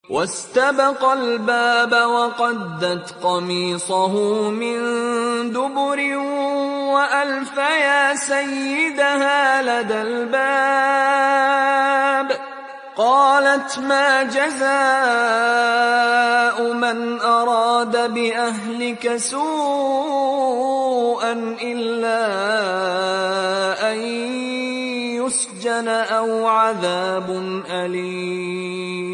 واستبق الباب وقدت قميصه من دبر وألف يا سيدها لدى الباب. قالت ما جزاء من أراد بأهلك سوءا إلا أن يسجن أو عذاب أليم.